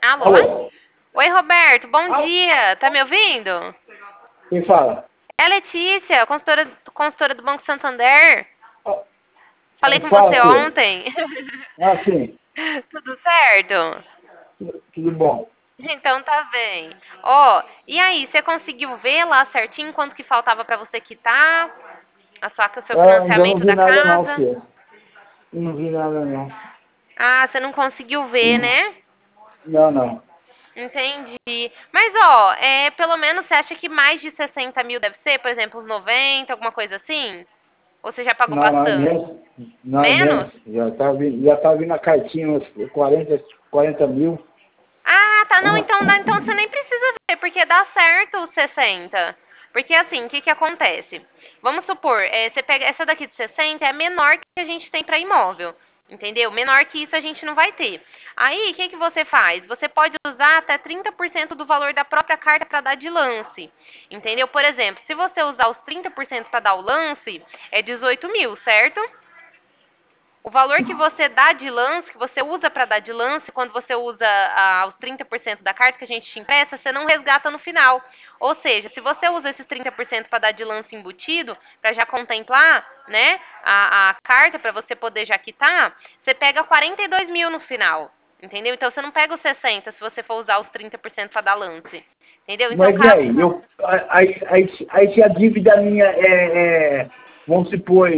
Alô? Alô? Oi, Roberto, bom dia. Tá me ouvindo? Quem fala? É a Letícia, consultora do Banco Santander. Falei com Fala, você filho. ontem. Ah, sim. Tudo certo? Tudo bom. Então tá bem. Ó, e aí, você conseguiu ver lá certinho quanto que faltava pra você quitar o seu Ainda não financiamento vi da nada não, casa? filho. Não vi nada não. Ah, você não conseguiu ver, né? Não, não. Entendi. Mas, ó, pelo menos você acha que mais de 60 mil deve ser? Por exemplo, uns 90, alguma coisa assim? Ou você já pagou Não, não, é bastante? menos. Não, é Menos? menos. Já tá vindo a cartinha, uns 40 mil. Ah, tá, não, então você nem precisa ver, porque dá certo os 60. Porque assim, o que que acontece? Vamos supor, você pega essa daqui de 60 é a menor que a gente tem para imóvel, entendeu? Menor que isso a gente não vai ter. Aí, o que que você faz? Você pode usar até 30% do valor da própria carta para dar de lance, entendeu? Por exemplo, se você usar os 30% para dar o lance, é 18 mil, certo? O valor que você dá de lance, que você usa para dar de lance, quando você usa os 30% da carta que a gente te empresta, você não resgata no final. Ou seja, se você usa esses 30% para dar de lance embutido, para já contemplar, né, a carta para você poder já quitar, você pega 42 mil no final. Entendeu? Então você não pega os 60 se você for usar os 30% para dar lance. Entendeu? Então, Mas e caso. aí? Aí se a dívida minha vamos supor,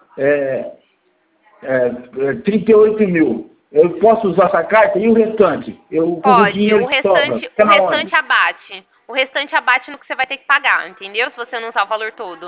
é, 38 mil, eu posso usar essa carta e o restante? Com o Pode, dinheiro que sobra, o fica na onde? restante abate. O restante abate no que você vai ter que pagar, entendeu? Se você não usar o valor todo.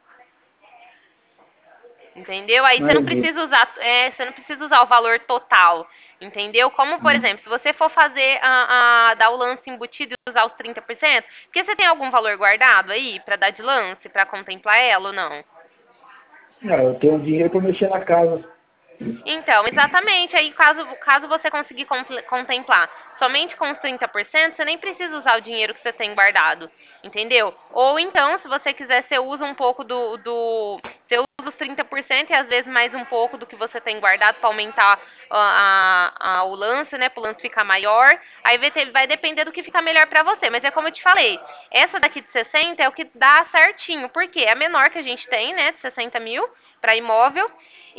Entendeu? Aí Não entendi. você não precisa usar o valor total. Entendeu? Como, por exemplo, se você for fazer dar o lance embutido e usar os 30%, porque você tem algum valor guardado aí pra dar de lance, pra contemplar ela ou não? Não, eu tenho dinheiro para mexer na casa. Então, exatamente. Aí, caso você conseguir contemplar somente com os 30%, você nem precisa usar o dinheiro que você tem guardado, entendeu? Ou então, se você quiser, você usa um pouco você usa os 30% e às vezes mais um pouco do que você tem guardado para aumentar o lance, né? Para o lance ficar maior. Aí vai depender do que fica melhor para você. Mas é como eu te falei, essa daqui de 60 é o que dá certinho. Por quê? É a menor que a gente tem, né? De 60 mil para imóvel.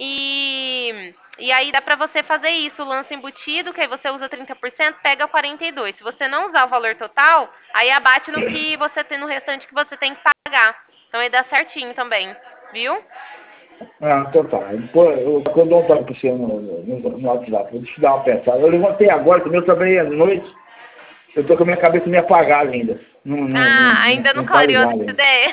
E aí dá pra você fazer isso, o lance embutido, que aí você usa 30%, pega 42. Se você não usar o valor total, aí abate no que você tem no restante que você tem que pagar. Então aí dá certinho também, viu? Ah, então tá. Quando eu dou um toque para você no WhatsApp, vou te dar uma pensada. Eu levantei agora, também eu trabalhei à noite, eu tô com a minha cabeça meio apagada ainda. Não, não, não, Ah, não, ainda não não parei clareou nada essa ainda. ideia?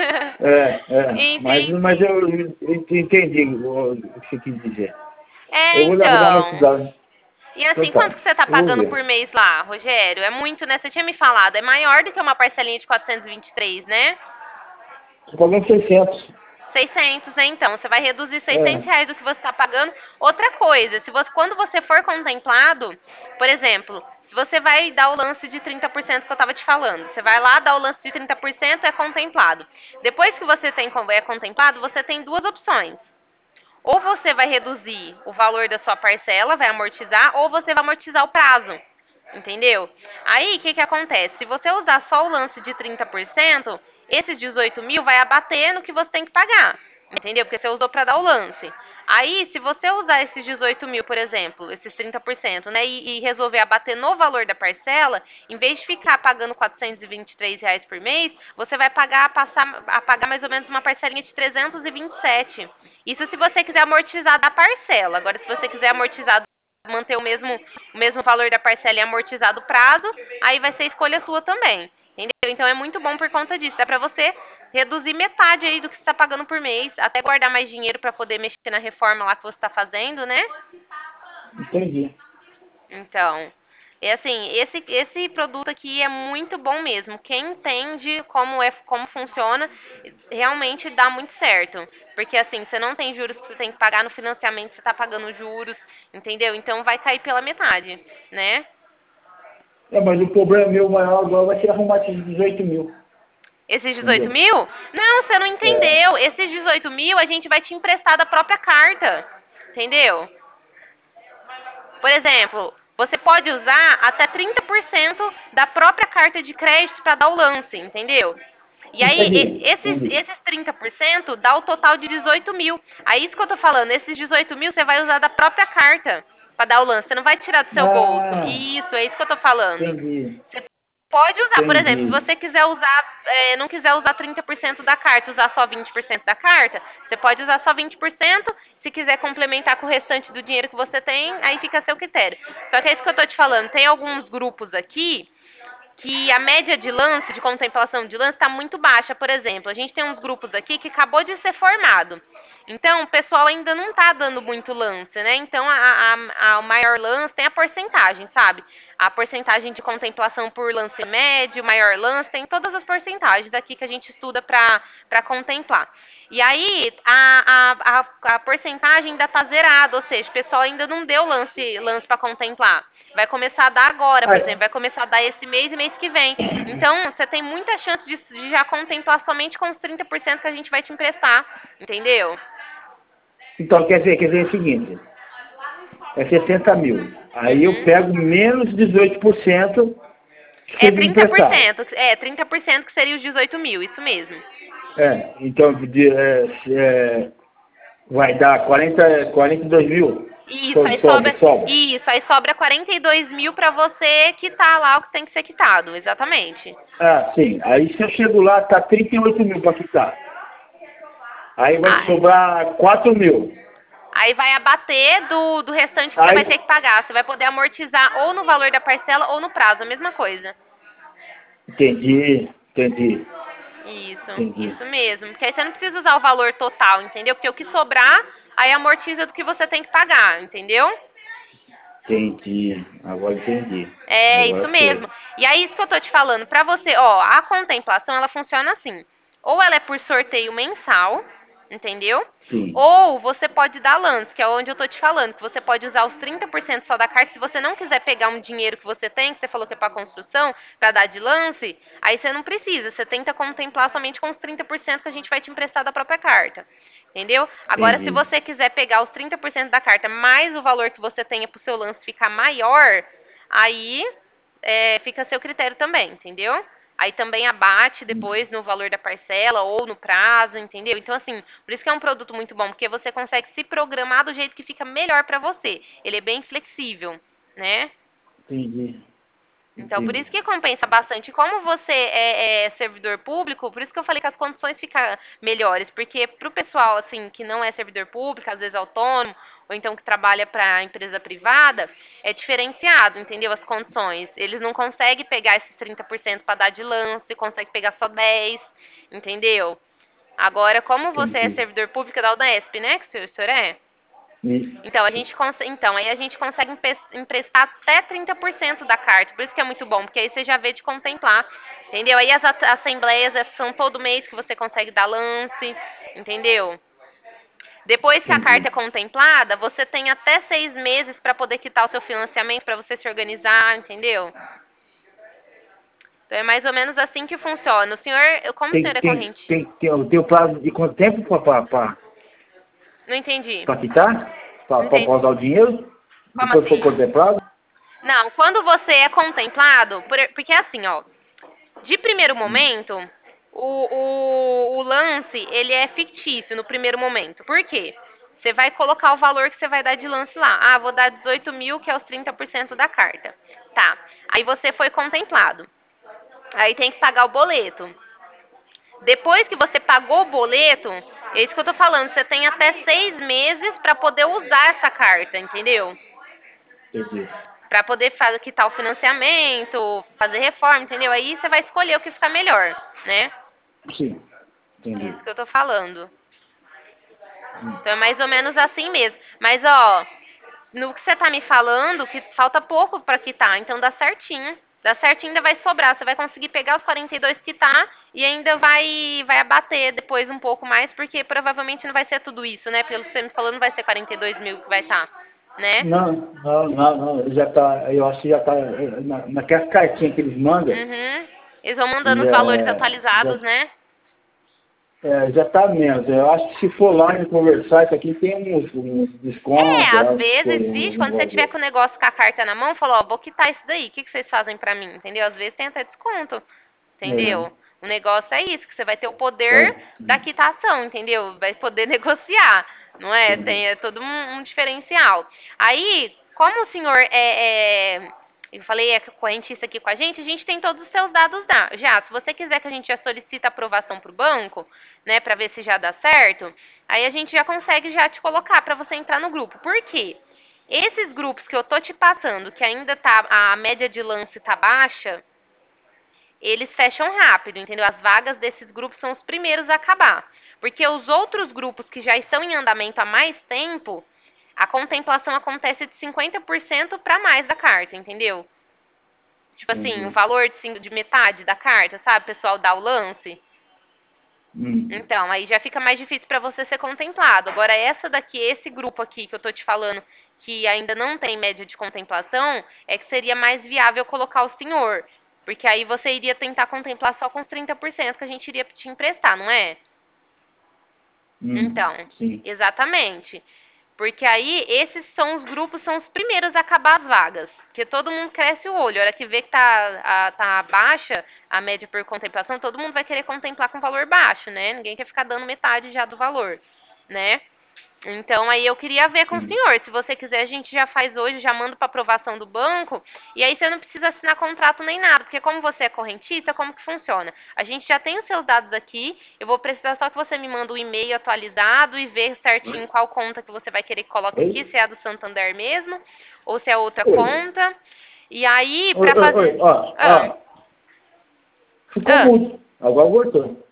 Mas Entendi. eu entendi o que você quis dizer. É, Eu vou dar uma então. estudada. E Então assim, tá, quanto que você tá eu vou pagando por ver. mês lá, Rogério? É muito, né? Você tinha me falado, é maior do que uma parcelinha de 423, né? Tô pagando 600. 600, né? Então, você vai reduzir 600 É, reais do que você está pagando. Outra coisa, quando você for contemplado, por exemplo, se você vai dar o lance de 30% que eu estava te falando, você vai lá, dar o lance de 30%, é contemplado. Depois que você é contemplado, você tem duas opções. Ou você vai reduzir o valor da sua parcela, vai amortizar, ou você vai amortizar o prazo. Entendeu? Aí, o que que acontece? Se você usar só o lance de 30%, esses 18 mil vai abater no que você tem que pagar. Entendeu? Porque você usou para dar o lance. Aí, se você usar esses 18 mil, por exemplo, esses 30%, né, e resolver abater no valor da parcela, em vez de ficar pagando R$ 423 por mês, você vai passar a pagar mais ou menos uma parcelinha de 327. Isso se você quiser amortizar da parcela. Agora, se você quiser amortizar, manter o mesmo valor da parcela e amortizar do prazo, aí vai ser escolha sua também. Entendeu? Então é muito bom por conta disso. Dá pra você reduzir metade aí do que você está pagando por mês, até guardar mais dinheiro para poder mexer na reforma lá que você está fazendo, né? entendi. Então, é assim, esse produto aqui é muito bom mesmo. Quem entende como funciona, realmente dá muito certo. Porque assim, você não tem juros que você tem que pagar no financiamento, você está pagando juros, entendeu? Então vai cair pela metade, né? Mas o problema meu maior agora vai ser arrumar esses 18 mil. Esses 18 Entendeu? mil? Não, você não É, entendeu. Esses 18 mil a gente vai te emprestar da própria carta. Entendeu? Por exemplo, você pode usar até 30% da própria carta de crédito para dar o lance, entendeu? E aí, Entendi. esses 30% dá o total de 18 mil. Aí, isso que eu tô falando, esses 18 mil você vai usar da própria carta para dar o lance. Você não vai tirar do seu bolso. Ah, Isso, é isso que eu tô falando. entendi. Você pode usar, por exemplo, se Entendi. você quiser usar, não quiser usar 30% da carta, usar só 20% da carta, você pode usar só 20%. Se quiser complementar com o restante do dinheiro que você tem, aí fica a seu critério. Só que é isso que eu tô te falando. Tem alguns grupos aqui que a média de lance, de contemplação de lance, está muito baixa. Por exemplo, a gente tem uns grupos aqui que acabou de ser formado. Então, o pessoal ainda não está dando muito lance, né? Então, o maior lance tem a porcentagem, sabe? A porcentagem de contemplação por lance médio, maior lance, tem todas as porcentagens aqui que a gente estuda para contemplar. E aí, a porcentagem ainda está zerada, ou seja, o pessoal ainda não deu lance para contemplar. Vai começar a dar agora, por Ah, exemplo, vai começar a dar esse mês e mês que vem. Então, você tem muita chance de já contemplar somente com os 30% que a gente vai te emprestar, entendeu? então, quer dizer o seguinte, é 60 mil. Aí eu Uhum. pego menos 18% que É seja trinta por emprestado. cento, é 30% que seria os 18 mil, isso mesmo. Então vai dar 42 mil. Sobra. Isso, aí sobra 42 mil pra você quitar lá o que tem que ser quitado, exatamente. Ah, sim. Aí se eu chego lá, tá 38 mil para quitar. Aí vai Ah, sobrar 4 mil. aí vai abater do restante que você vai ter Aí, que pagar. Você vai poder amortizar ou no valor da parcela ou no prazo, a mesma coisa. entendi. Isso mesmo. Porque aí você não precisa usar o valor total, entendeu? Porque o que sobrar, aí amortiza do que você tem que pagar, entendeu? Agora entendi. É Agora isso foi. mesmo. E aí, isso que eu tô te falando, pra você, ó, a contemplação, ela funciona assim. Ou ela é por sorteio mensal, entendeu? Sim, Ou você pode dar lance, que é onde eu tô te falando, que você pode usar os 30% só da carta. Se você não quiser pegar um dinheiro que você tem, que você falou que é pra construção, pra dar de lance, aí você não precisa. Você tenta contemplar somente com os 30% que a gente vai te emprestar da própria carta. Entendeu? Agora, se entendi. você quiser pegar os 30% da carta mais o valor que você tenha pro seu lance ficar maior, aí fica a seu critério também, entendeu? Aí também abate depois no valor da parcela ou no prazo, entendeu? Então, assim, por isso que é um produto muito bom, porque você consegue se programar do jeito que fica melhor pra você. Ele é bem flexível, né? Entendi. Então, por Entendi. isso que compensa bastante. Como você é servidor público, por isso que eu falei que as condições ficam melhores. Porque para o pessoal, assim, que não é servidor público, às vezes autônomo, ou então que trabalha para empresa privada, é diferenciado, entendeu? As condições. Eles não conseguem pegar esses 30% para dar de lance, conseguem pegar só 10%, entendeu? Agora, como você é Entendi. servidor público da UDESP, né, que o senhor é? Isso. Então, aí a gente consegue emprestar até 30% da carta. Por isso que é muito bom, porque aí você já vê de contemplar, entendeu? Aí as assembleias são todo mês que você consegue dar lance, entendeu? Depois que a carta Entendi. é contemplada, você tem até 6 meses para poder quitar o seu financiamento, para você se organizar, entendeu? Então é mais ou menos assim que funciona. O senhor, como o senhor é corrente? Eu tenho prazo de quanto tempo Não entendi. para quitar? Não Para entendi. usar o dinheiro? Como Depois for assim? contemplado? Não, quando você é contemplado, porque assim, ó, de primeiro momento, o lance, ele é fictício no primeiro momento. Por quê? Você vai colocar o valor que você vai dar de lance lá. Ah, vou dar 18 mil, que é os 30% da carta. Tá. Aí você foi contemplado. Aí tem que pagar o boleto. Depois que você pagou o boleto, é isso que eu tô falando. Você tem até 6 meses para poder usar essa carta, entendeu? Entendi. Para poder quitar o financiamento, fazer reforma, entendeu? Aí você vai escolher o que ficar melhor, né? Sim, entendi. Isso que eu tô falando. Então é mais ou menos assim mesmo. Mas, ó, no que você tá me falando, que falta pouco pra quitar, então dá certinho. Dá certinho, ainda vai sobrar. Você vai conseguir pegar os 42 quitar e ainda vai abater depois um pouco mais, porque provavelmente não vai ser tudo isso, né? Pelo que você me falou, não vai ser 42 mil que vai estar, né? Não. Eu acho que já está naquelas cartinhas que eles mandam, Uhum. Eles vão mandando os já, valores já, atualizados, né? Já tá menos. Eu acho que se for lá e conversar, isso aqui tem uns descontos, Às essas vezes, coisas, vixe, um quando você tiver valor. com o negócio com a carta na mão, falou, ó, vou quitar isso daí, o que vocês fazem pra mim, entendeu? Às vezes tem até desconto, É, entendeu? O negócio é isso, que você vai ter o pode, poder da quitação, entendeu? Vai poder negociar, não é? entendi. Tem todo um diferencial. Aí, como o senhor eu falei, é correntista aqui com a gente tem todos os seus dados já. Se você quiser que a gente já solicita aprovação pro banco, né, pra ver se já dá certo, aí a gente já consegue já te colocar pra você entrar no grupo. Por quê? Esses grupos que eu tô te passando, que ainda tá a média de lance tá baixa, eles fecham rápido, entendeu? As vagas desses grupos são os primeiros a acabar. Porque os outros grupos que já estão em andamento há mais tempo, a contemplação acontece de 50% para mais da carta, entendeu? Tipo assim, o Entendi. valor de metade da carta, sabe? O pessoal dá o lance. Hum. Então, aí já fica mais difícil para você ser contemplado. Agora, essa daqui, esse grupo aqui que eu tô te falando, que ainda não tem média de contemplação, é que seria mais viável colocar o senhor. Porque aí você iria tentar contemplar só com os 30% que a gente iria te emprestar, não é? Então, Sim. exatamente. Porque aí esses são os grupos, são os primeiros a acabar as vagas. Porque todo mundo cresce o olho. A hora que vê que tá baixa a média por contemplação, todo mundo vai querer contemplar com valor baixo, né? Ninguém quer ficar dando metade já do valor, né? Então, aí eu queria ver com o Sim. senhor. Se você quiser, a gente já faz hoje, já manda para aprovação do banco. E aí você não precisa assinar contrato nem nada, porque como você é correntista, como que funciona? A gente já tem os seus dados aqui. Eu vou precisar só que você me manda um e-mail atualizado e ver certinho qual conta que você vai querer que coloque aqui, Oi? se é a do Santander mesmo ou se é outra Oi. conta. E aí, Oi, para oi, oi. fazer. Ah, Ficou ah. mudo. Agora voltou.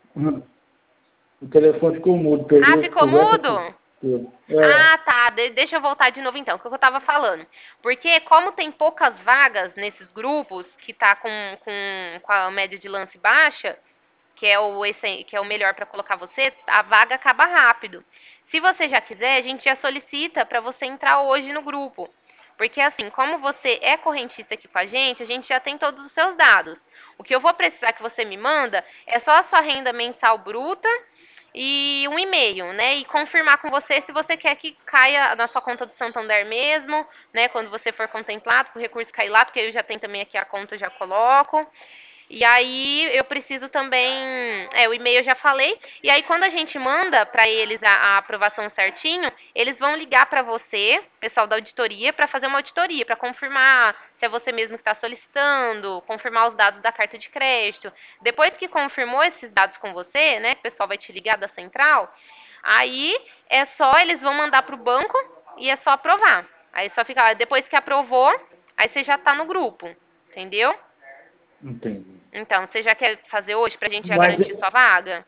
O telefone ficou mudo, Ah, perdeu a ficou conversa mudo? tudo. Ah, tá. Deixa eu voltar de novo então, o que eu tava falando. Porque como tem poucas vagas nesses grupos, que tá com a média de lance baixa, que é o melhor para colocar você, a vaga acaba rápido. Se você já quiser, a gente já solicita para você entrar hoje no grupo. Porque assim, como você é correntista aqui com a gente já tem todos os seus dados. O que eu vou precisar que você me manda é só a sua renda mensal bruta e um e-mail, né? E confirmar com você se você quer que caia na sua conta do Santander mesmo, né? Quando você for contemplado, que o recurso cair lá, porque eu já tenho também aqui a conta, eu já coloco. E aí eu preciso também, o e-mail eu já falei. E aí quando a gente manda para eles a aprovação certinho, eles vão ligar para você, pessoal da auditoria, para fazer uma auditoria, para confirmar se é você mesmo que está solicitando, confirmar os dados da carta de crédito. Depois que confirmou esses dados com você, né, que o pessoal vai te ligar da central, aí é só eles vão mandar para o banco e é só aprovar. Aí só fica, depois que aprovou, aí você já está no grupo, entendeu? Entendi. Então, você já quer fazer hoje pra gente já Mas, garantir sua vaga?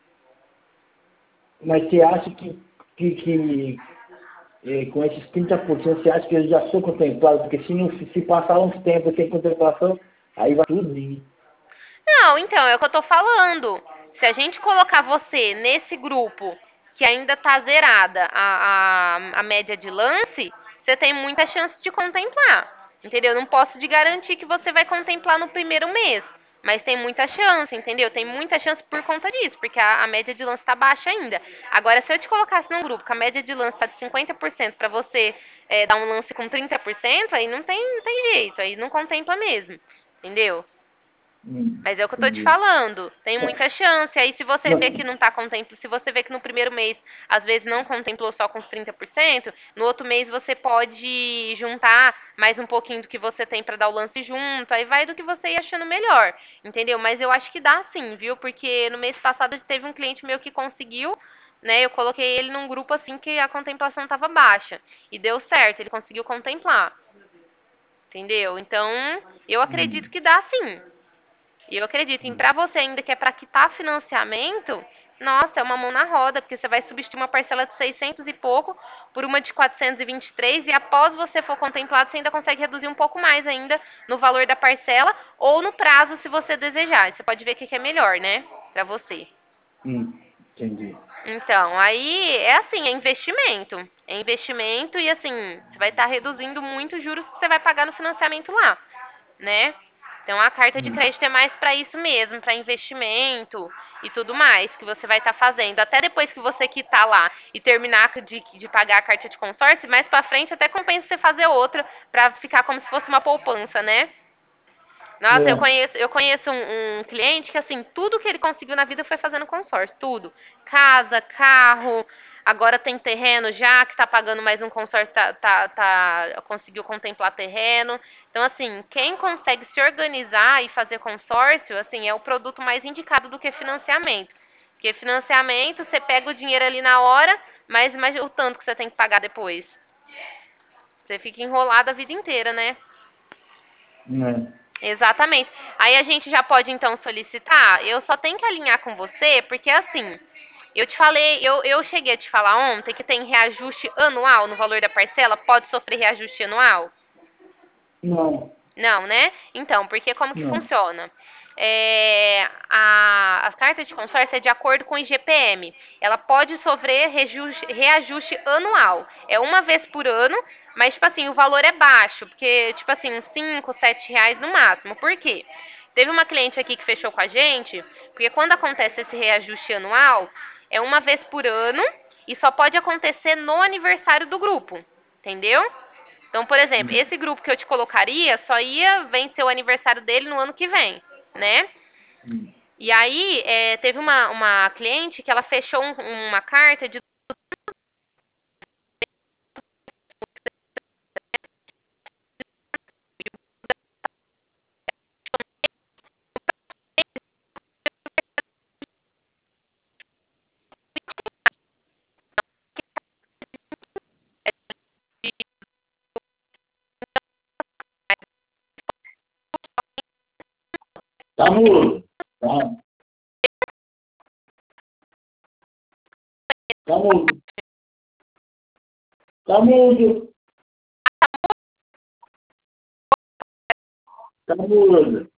mas você acha que com esses 30% você acha que eles já são contemplados? Porque se passar uns tempos sem contemplação, aí vai tudo. Não, então, é o que eu tô falando. Se a gente colocar você nesse grupo que ainda tá zerada a média de lance, você tem muita chance de contemplar. Entendeu? Não posso te garantir que você vai contemplar no primeiro mês. Mas tem muita chance, entendeu? Tem muita chance por conta disso, porque a média de lance tá baixa ainda. Agora, se eu te colocasse num grupo que a média de lance tá de 50% para você dar um lance com 30%, aí não tem jeito, aí não contempla mesmo. Entendeu? Mas é o que eu tô te Entendi. falando. Tem muita chance. Aí se você vê que Não, não tá contemplando, se você vê que no primeiro mês, às vezes não contemplou só com os 30%, no outro mês você pode juntar mais um pouquinho do que você tem pra dar o lance junto. Aí vai do que você ir achando melhor. Entendeu? Mas eu acho que dá sim, viu? Porque no mês passado teve um cliente meu que conseguiu, né? Eu coloquei ele num grupo assim que a contemplação tava baixa. E deu certo, ele conseguiu contemplar. Entendeu? Então, eu acredito que dá sim. E eu acredito em para você ainda que é para quitar financiamento, nossa, é uma mão na roda, porque você vai substituir uma parcela de 600 e pouco por uma de 423 e após você for contemplado, você ainda consegue reduzir um pouco mais ainda no valor da parcela ou no prazo, se você desejar. Você pode ver o que é melhor, né, para você. entendi. Então, aí é assim, é investimento. É investimento e assim, você vai estar reduzindo muito os juros que você vai pagar no financiamento lá, né? Então, a carta de crédito é mais para isso mesmo, para investimento e tudo mais que você vai estar fazendo. Até depois que você quitar lá e terminar de pagar a carta de consórcio, mais para frente até compensa você fazer outra para ficar como se fosse uma poupança, né? Nossa, eu É. conheço, eu conheço um cliente que, assim, tudo que ele conseguiu na vida foi fazendo consórcio, tudo. Casa, carro, agora tem terreno já, que tá pagando mais um consórcio, conseguiu contemplar terreno. Então, assim, quem consegue se organizar e fazer consórcio, assim, é o produto mais indicado do que financiamento. Porque financiamento, você pega o dinheiro ali na hora, mas imagina o tanto que você tem que pagar depois. Você fica enrolado a vida inteira, né? É. Exatamente. Aí a gente já pode então solicitar. Eu só tenho que alinhar com você, porque assim, eu te falei, eu cheguei a te falar ontem que tem reajuste anual no valor da parcela, pode sofrer reajuste anual? Não, Não, né? Então, porque como que não. funciona? A carta de consórcio é de acordo com o IGPM. Ela pode sofrer reajuste anual. É uma vez por ano, mas, tipo assim, o valor é baixo, porque, tipo assim, uns 5, 7 reais no máximo. Por quê? Teve uma cliente aqui que fechou com a gente, porque quando acontece esse reajuste anual, é uma vez por ano e só pode acontecer no aniversário do grupo, entendeu? Então, por exemplo, esse grupo que eu te colocaria só ia vencer o aniversário dele no ano que vem, né? Hum. E aí, teve uma cliente que ela fechou uma carta de... Tá mudo. Tá, tá mudo. Tá mudo. Tá mudo.